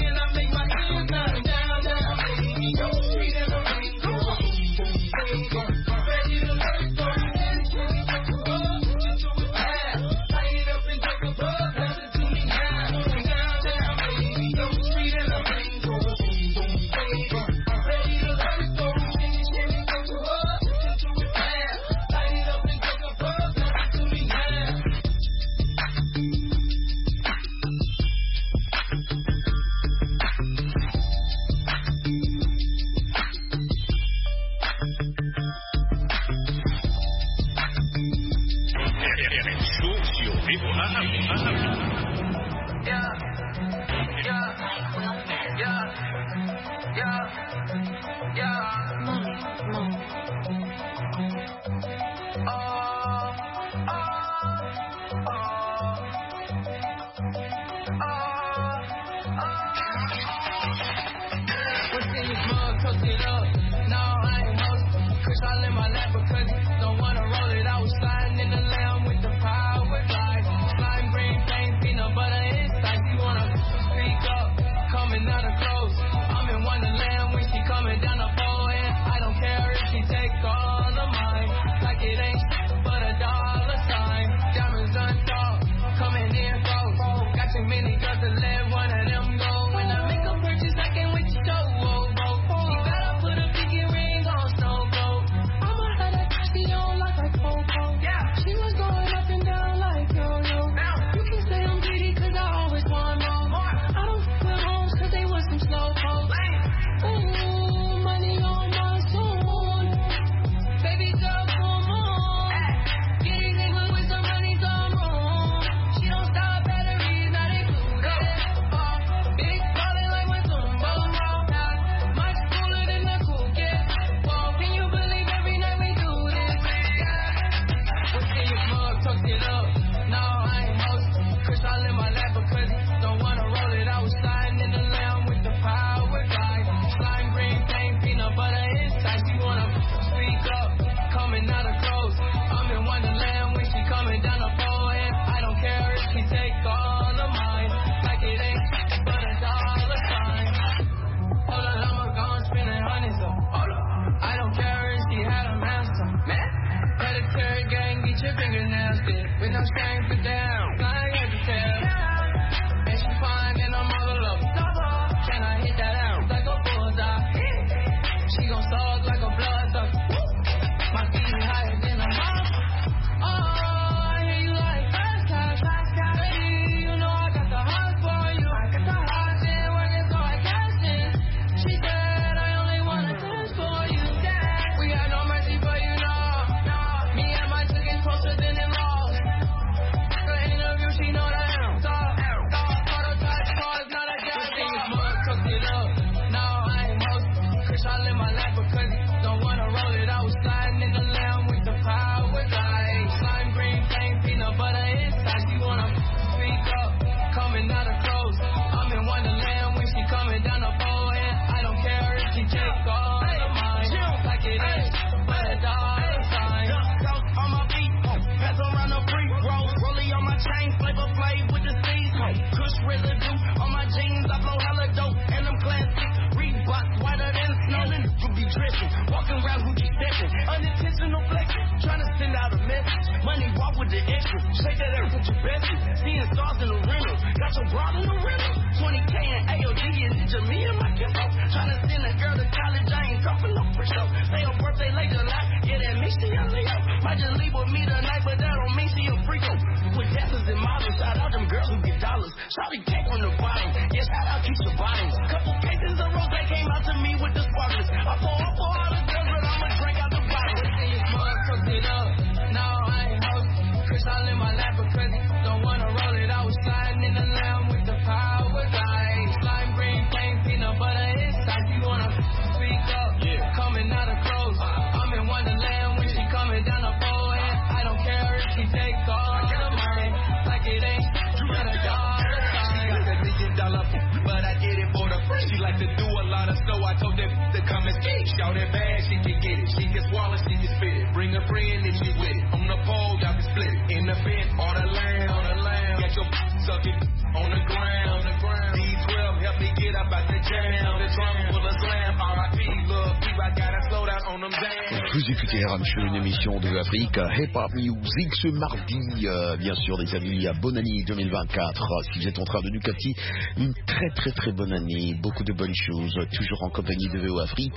residue. On my jeans, I blow hella dope, and I'm classic. Reeboks whiter than snow. Could be dressing, walking around Gucci stepping. Unintentional flexing, trying to send out a message. Money walk with the extra, shake that ass with your bestie. Seeing stars in the rental, got your broad in the rental. twenty K and A O D and Ninja, me and my kiddo. Trying to send a girl to college, I ain't talking no for show. Say her birthday late July, yeah, that means she a Leo. Might just leave with me tonight, but that don't mean she a freako. With dancers and models, shout out them girls who get dollars. Shawty cake on the bottom, yeah, shout out keep your bottoms. Couple cases of rose that came out to me with the sparklers. I pour up for all the girls, but I'ma drink out the bottle. See you mud, cook it up. No, I ain't host. Chris all in my lap because he don't wanna roll it. I was sliding in the lamb with the power guy. Slime green paint, peanut butter inside. You wanna speak up? Yeah. Coming out of clothes. I'm in Wonderland when she coming down the forehead. I don't care if she take all the money like it ain't. You got a dog. She got a million dollar, but I get it for the free. She like to do a lot of so I told that to come and speak. Shout it bad, she can get it. She can swallow, she can spit it. Bring a friend if she with it. On the pole, y'all can split it. In the bed, or the lamb, on the lamb. Get your suck it on the ground, on the ground. D twelve help me get up out the jam. The drum full of slam. R I P, love people, I gotta slow down on them jams. Vous écoutez R M Show, une émission de Afrique Hip Hop Music ce mardi, euh, bien sûr les amis, bonne année deux mille vingt-quatre. Si vous êtes en train de nous capter, une très très très bonne année, beaucoup de bonnes choses, toujours en compagnie de V O Afrique.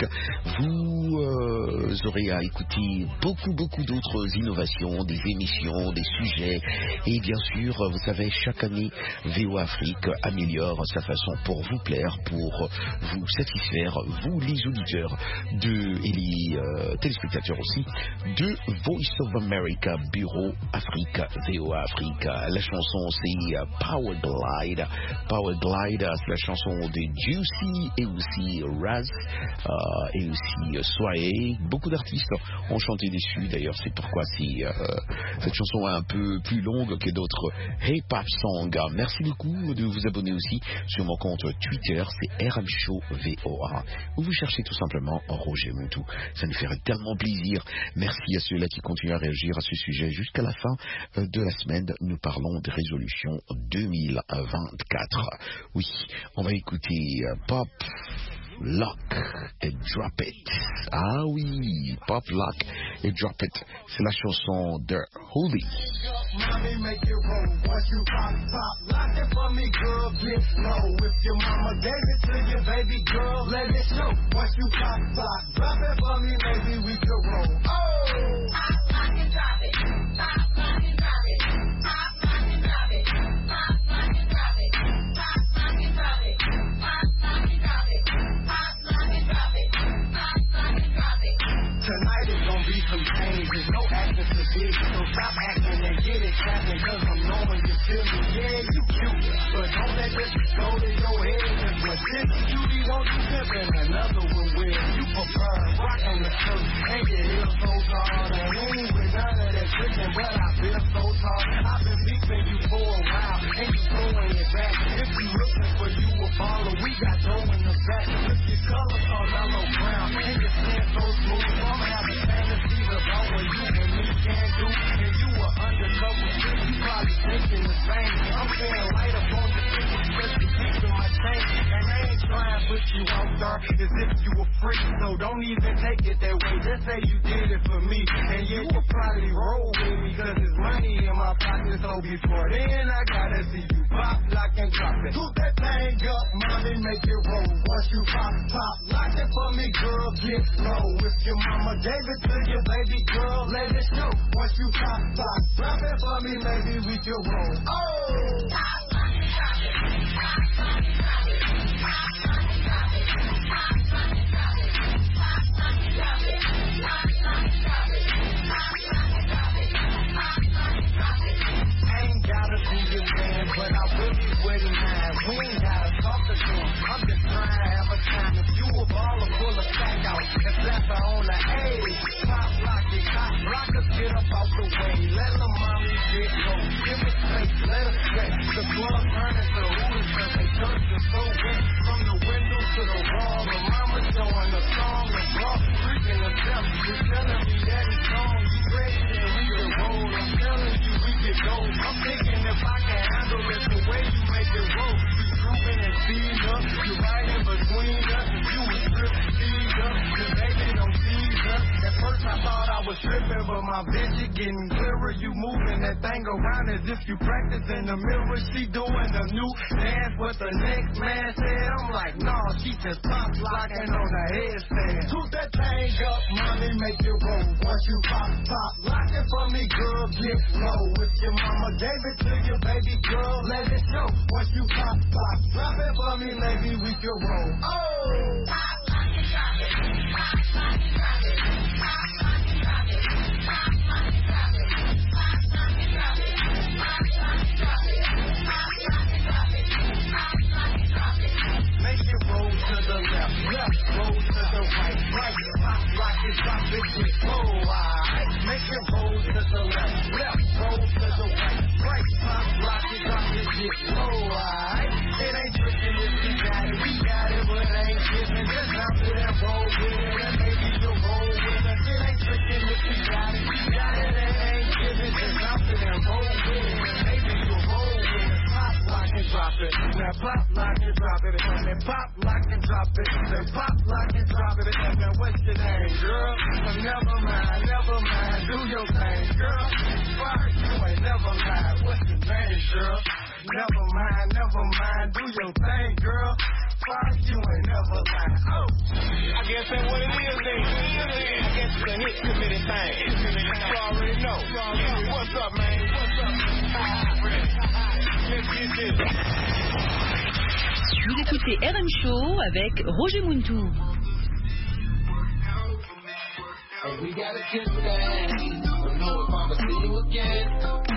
Vous euh, aurez à écouter beaucoup beaucoup d'autres innovations, des émissions, des sujets, et bien sûr, vous savez, chaque année, V O Afrique améliore sa façon pour vous plaire, pour vous satisfaire, vous les auditeurs de, et les euh, téléspectateurs aussi, de Voice of America, Bureau Afrique, V O Afrique. La chanson c'est Power Glide. Power Glide, c'est la chanson de Juicy et aussi Raz euh, et aussi Sway. Beaucoup d'artistes ont chanté dessus, d'ailleurs c'est pourquoi c'est, euh, cette chanson est un peu plus longue que d'autres hip hop songs. Merci beaucoup de vous abonner aussi sur mon compte Twitter, c'est R M Show V O A, où vous cherchez tout simplement Roger Moutou. Ça nous ferait tellement plaisir. Merci à ceux-là qui continuent à réagir à ce sujet jusqu'à la fin de la semaine. Nous parlons des résolutions deux mille vingt-quatre. Oui, on va écouter Pop Lock et Drop It. Ah oui, Pop Lock et Drop It, c'est la chanson de Holy. Mommy, make it roll. Once you pop, pop, lock it for me, girl, get low. If your mama gave it to you, baby girl, let it show. Once you pop, pop, drop it for me, maybe we can roll. Oh! Pop, lock and drop it. Pop, lock and drop it. Pop, lock and drop it. Pop, lock and drop it. Pop, lock and drop it. Pop, lock and drop it. Pop, lock and drop it. Pop, lock and drop it. Tonight is gonna be some changes, no acting for big, so stop acting and get it cracking, cause I'm knowing you feel me, yeah, you cute, but don't let this go to your head, cause when this cutie won't you pimpin', another one will, you prefer rockin' the shirt, ain't your heel so tall, I ain't with none of that trickin', but I feel so tall, I've been beefing you for a while, and you throwing it back, if you looking for you a baller, we got dough in the back, look your color are mellow brown, and your skin so smooth, I'm having fantasies about what you and me can't do, and you were undercover, you probably thinking the same, I'm saying light up on the table, just to keep in my tank, and I ain't trying to put you out there, as if you were free, so don't even take it that way, just say you did it for me, and yeah, you probably roll with me, cause there's money in my pocket, so before then I gotta see you pop, lock, and drop it, hook that thing up, mommy, make it roll, once you pop, pop, lock it for me, girl, get low, if your mama gave it to you, baby girl, let it show, once you pop, pop, drop it for me, maybe we can roll, oh! Pop, lock, and drop it, pop, lock, and drop it, pop, lock, and drop it, pop, lock, and drop it, pop, lock, and drop it, pop, lock, and drop it, pop, lock, and drop it, pop, lock, and drop it. I ain't gotta be your man, but I will be with him now. We ain't gotta talk to him. I'm just trying to have a time. If you a baller, pull a stack out and slap her on the A. Pop, lock it, pop, lock us, get up out the way. Let the mommy get low. Give it space, let her stretch. The was tripping, but my vision getting clearer. You moving that thing around as if you practice in the mirror. She doing a new dance, what the next man said. I'm like, nah, she just pop locking on the headstand. Toot that thing up, mommy, make it roll. Once you pop, pop, lock it for me, girl, get low. If your mama gave it to you, baby girl, let it show. Once you pop, pop, drop it for me, maybe we can roll. Oh! Pop, lock it, drop it. Pop, lock it, drop it. Pop, lock it, drop it. Pop, lock it, drop it. Pop, lock it, drop it. Pop, lock it, drop it. Pop, lock it, drop it. Pop, lock it, drop it. Make it roll to the left, left, roll to the right, right. Pop, lock it, drop it, get slow, alright. Make it roll to the left, left, roll to the right, right. Pop, lock it, drop it, get slow, alright. It ain't tricking if we got it, we got it, but it ain't giving. Just bounce it and roll with it, and maybe you'll roll with it. It ain't tricking if we got it, we got it, and it ain't giving. Just bounce it and roll with it, and maybe you'll roll with it. Pop, lock and drop it. Now pop, lock and drop it, and then pop, lock and drop it. Then pop, lock and drop it, and then what's your name, girl? But never mind, never mind, do your thing, girl. Fuck, you ain't never mind. What's your name, girl? Never mind, never mind, do your thing, girl. Fuck, you ain't never mind. Oh, I guess that's what it is, then. I guess it's a hit committee thing. You already know. What's up, man? What's up? Let's get this. Vous écoutez R M Show avec Roger Muntou. Hey, we got a kiss thing. Don't know if I'ma see you again.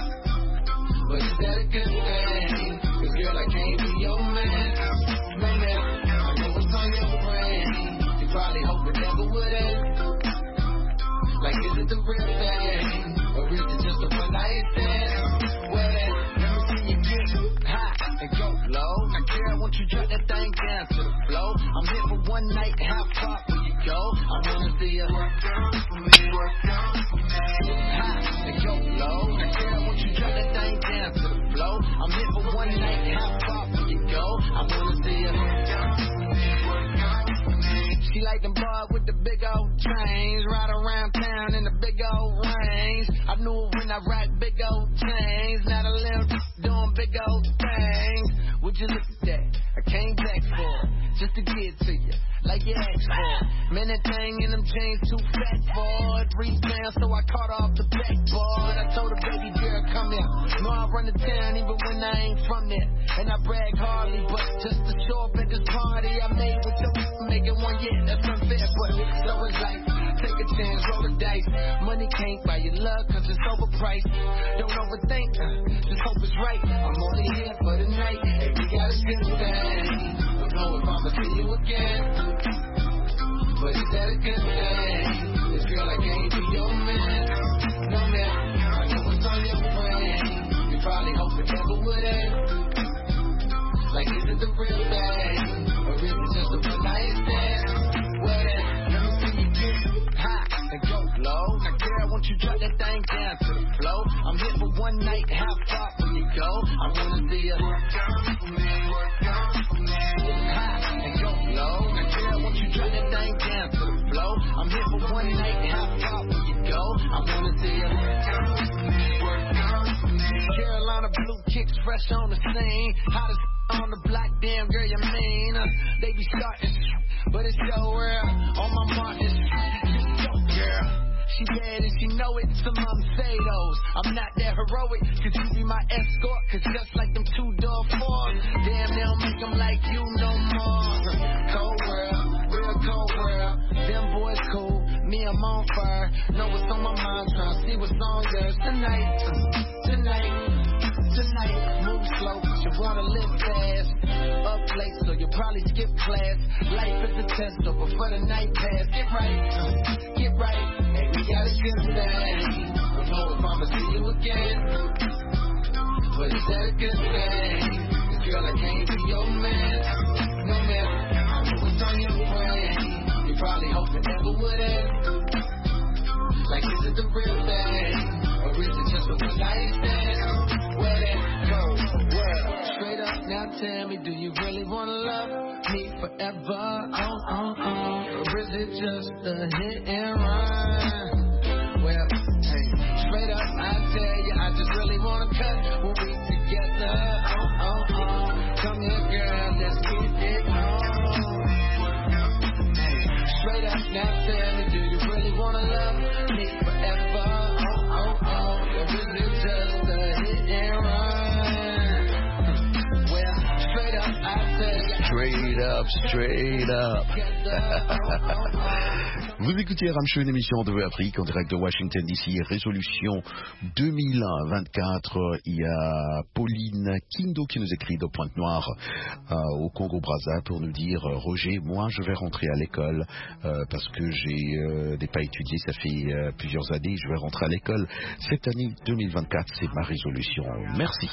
But is that a good thing? Cause girl, I can't be your man. No man, I know what's on your brain. You probably hope it never would end. Like, is it the real thing? Or is it just a one night stand? Well then, let me see you get high and go low. Now girl, won't you drop that thing down to the floor? I'm here for one night, how far will you go? I wanna see you work down for me, work down for me. High and go low. Now girl, won't you drop that thing down to the floor? I'm here for one night, how far will you go? I wanna see you work down for me, work down for me. She like them boys with the big old chains, ride around town in the big old range. I knew it when I rock big old chains. Now the little doing big old things. Would you look at that? I came back for it, just to get to you, like you asked for. Man, that thing in them chains too fat for it. Reach down, so I caught off the backboard. I told her, baby girl, come here. Know I run the town even when I ain't from there. And I brag hardly, but just to show up at this party I made with your making one, yeah, that's unfair. But so it's like, take a chance, roll the dice. Money can't buy your love, cause it's overpriced. Don't overthink, uh, just hope it's right. I'm only here for the night, and we got a good thing. Don't know if I'ma see you again, but is that a good thing? This girl, I can't be your man. No man, I know what's on your brain. You probably hope it never would end. Like, is it the real thing? Or is it just a one night stand? Well then, let me see you get high and go low. Now girl, won't you drop that thing down to the floor? I'm here for one night, how far will you go? I wanna see you work down for me, work down for me. High and go low. Now girl, won't you drop that thing down to the floor? I'm here for one night, how far will you go? I wanna see you work down for me, work down for me. Carolina blue kicks fresh on the scene. Hottest on the block, damn girl, you mean? Uh, they be starting, but it's your world. On my mark, it's go, girl. She bad and she know it, some of them say those. I'm not that heroic, cause you be my escort. Cause just like them two-door fours, damn, they don't make them like you no more. Cold world, real cold world. Them boys cool, me I'm on fire. Know what's on my mind, tryna see what's on yours tonight. Tonight, tonight, move slow, you wanna live fast. Up late, so you probably skip class. Life is a test, so before the night pass, get right, get right. Hey, we got a good thing. Don't know if I'ma see you again, but is that a good thing? Girl, I can't be your man. No man, I know what's on your brain. You probably hope it never would end. Like, is it the real thing? Or is it just a one night stand? Where that go? Where? Straight up, now tell me, do you really wanna love me forever? Oh, oh, oh. Or is it just a hit and run? Well, Come here, girl, let's keep it on. Straight up, now tell me, do you really wanna love me forever? Oh, oh, oh, or is it just a hit and run? Well, straight up, I tell you. Straight up, straight up. Vous écoutez Ramshow, une émission de Afrique en direct de Washington D C, résolution deux mille vingt-quatre. Il y a Pauline Kindo qui nous écrit de Pointe-Noire euh, au Congo-Brazza pour nous dire euh, Roger, moi je vais rentrer à l'école euh, parce que j'ai euh, n'ai pas étudié, ça fait euh, plusieurs années, je vais rentrer à l'école cette année deux mille vingt-quatre, c'est ma résolution. Merci,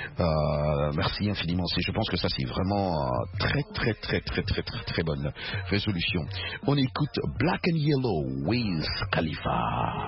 euh, merci infiniment. C'est, je pense que ça c'est vraiment euh, très très très très très très très bonne résolution. On écoute Black and Yellow, Wiz Khalifa.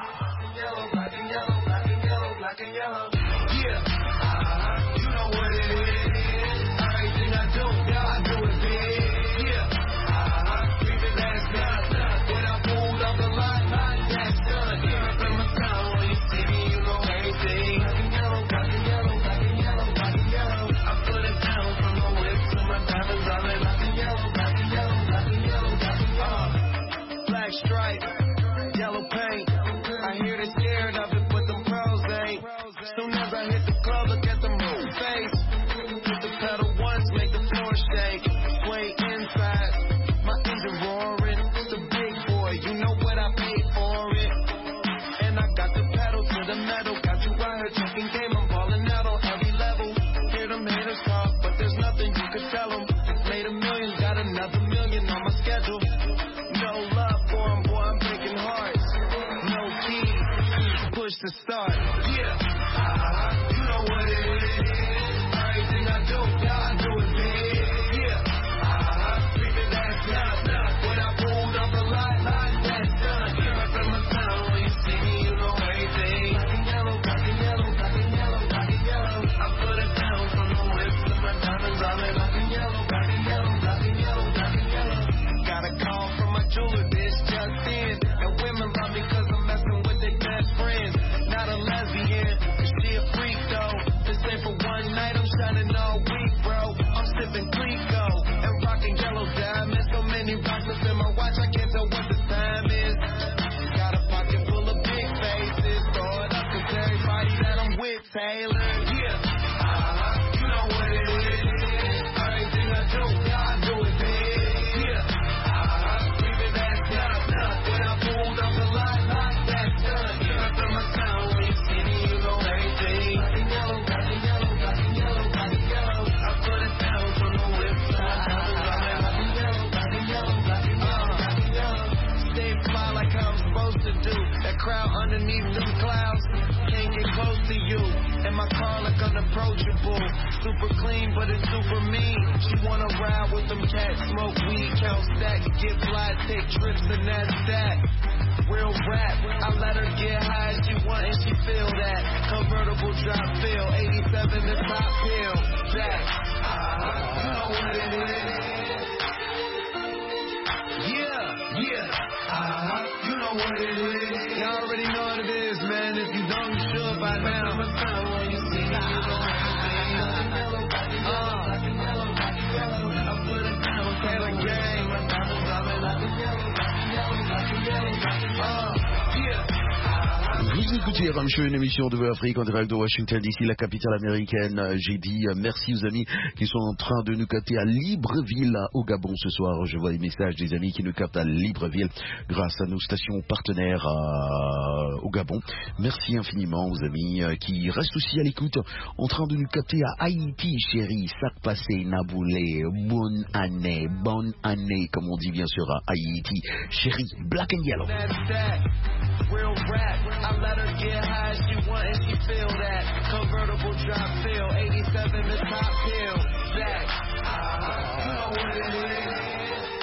Black and yellow, black and yellow, black and yellow. Yeah, uh, you know what it is. Everything I do, yeah, I do it big. Yeah, uh, dreaming last night, when I pulled up the line, line that's done. Yeah, from my town, when you see me, you know everything. Black and yellow, black and yellow, black and yellow, black and yellow. I put it down from my whip to my diamonds, I'm in black and yellow, black and yellow, black and yellow, black and yellow. Black stripe, yellow paint. I hear they scared of it, but them pros ain't. Soon as I hit the club, look at them whole face. Hit the pedal once, make the floor shake. Way inside, my engine roaring. It's a big boy, you know what I paid for it. And I got the pedal to the metal. Got you out here talking game, I'm balling out on every level. Hear them haters talk, but there's nothing you could tell them. Made a million, got another million on my schedule. No love for him, boy, I'm breaking hearts. No key, push to start. Yeah, uh, you know what it is. Everything I do, yeah, I do it big. Yeah, uh, dreaming last night, when I pulled up the line, line that's done. Yeah, from my town, when you see me, you know everything. Black and yellow, black and yellow, black and yellow, black and yellow. I put it down from the whip to my diamonds, I'm in black and yellow, black and yellow, black and yellow, black and yellow. Got a call from my jeweler, bitch, just in. And women love me cause I'm messing with their best friends. Not a lesbian, she a freak though. This ain't for one night, I'm shining all week, bro. I'm sipping Clico and rocking yellow diamonds. So many rocks in my watch, I can't tell what the time is. Got a pocket full of big faces. Throw it up to everybody that I'm with, Taylor. Yeah, uh-huh, you know what it is. Everything I do, yeah, I do it big. Yeah, uh-huh, dreaming last night, when I pulled up the line, line that's done. Yeah, from my town, when you see me, you know everything. Black and yellow, black and yellow, black and yellow, black and yellow. I put it down from the whip to my diamonds, I'm in black and yellow, black and yellow, black and yellow, black and yellow. Stay fly like I'm supposed to do. That crowd underneath them clouds can't get close to you. And my car look unapproachable. Super clean, but it's super mean. She wanna ride with them cats, smoke weed, count stacks, get fly, take trips, and that's that. Real rap, I let her get high as she want and she feel that. Convertible drop feel, eighty-seven the top pill. Jack, uh, you know what it is. Yeah, yeah, uh, you know what it is. You already know what it is, man. If you don't, you should by now. When you see me, you know everything. Uh, I put it down, Taylor Gang. My diamonds, I'm in like a yellow, like a yellow, like a yellow. Uh, yeah. Vous écoutez Ramshow, une émission de Afrique en direct de Washington D C, la capitale américaine. J'ai dit euh, merci aux amis qui sont en train de nous capter à Libreville, au Gabon ce soir. Je vois les messages des amis qui nous captent à Libreville grâce à nos stations partenaires euh, au Gabon. Merci infiniment aux amis euh, qui restent aussi à l'écoute, en train de nous capter à Haïti, chérie. Sac passé, Naboulé, bonne année, bonne année, comme on dit bien sûr à Haïti. Chérie, Black and Yellow. Real rap, I let her get high as she want and she feel that. Convertible drop feel, eighty-seven the top pill. Jack, uh, you know what it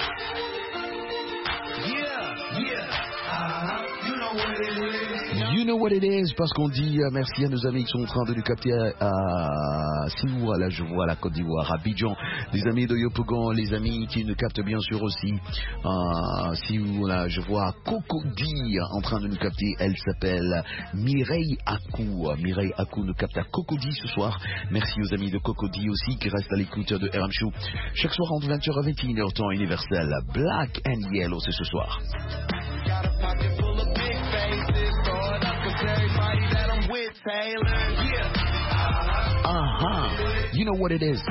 is. Yeah, yeah, uh, you know what it is. You know what it is, parce qu'on dit euh, merci à nos amis qui sont en train de nous capter à, à Sinoua, là je vois la Côte d'Ivoire, à Abidjan, les amis de Yopougon, les amis qui nous captent bien sûr aussi à Sinoua, là je vois Cocody en train de nous capter, elle s'appelle Mireille Akou, Mireille Akou nous capte à Cocody ce soir, merci aux amis de Cocody aussi qui restent à l'écoute de R M Show, chaque soir entre vingt heures à vingt et une heures temps universel, Black and Yellow c'est ce soir. Got a pocket full of big faces, throw it up to everybody that I'm with, Taylor. Yeah. Uh-huh. You know what it is.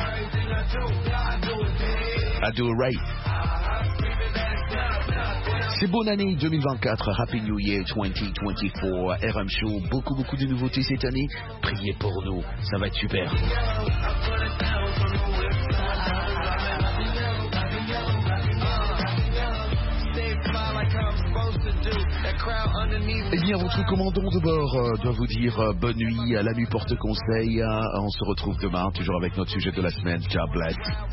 I do it right. C'est bonne année deux mille vingt-quatre. Happy New Year twenty twenty-four. R M Show, beaucoup, beaucoup de nouveautés cette année. Priez pour nous, ça va être super. Eh bien, votre commandant de bord euh, doit vous dire euh, bonne nuit, à la nuit porte conseil. Hein. On se retrouve demain, toujours avec notre sujet de la semaine. Ciao, bless.